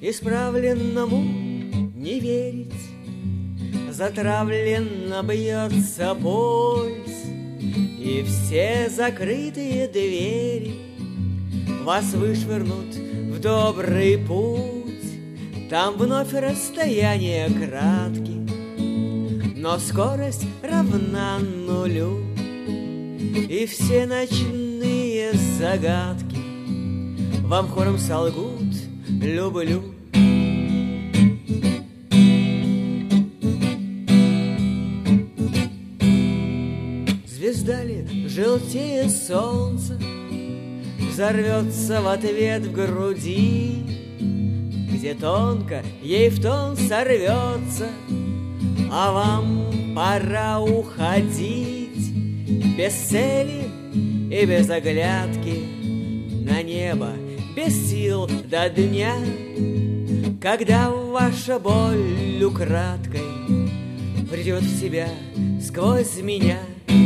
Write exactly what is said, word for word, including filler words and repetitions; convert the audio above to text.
исправленному не верить. Затравленно бьется пульс, и все закрытые двери вас вышвырнут в добрый путь. Там вновь расстояние краткие, но скорость равна нулю, и все ночные загадки вам хором солгут «люблю». Звезда ли, желтее солнца, взорвется в ответ в груди, где тонко ей в тон сорвется, а вам пора уходить. Без цели и без оглядки на небо, без сил до дня, когда ваша боль украдкой придет в себя сквозь меня.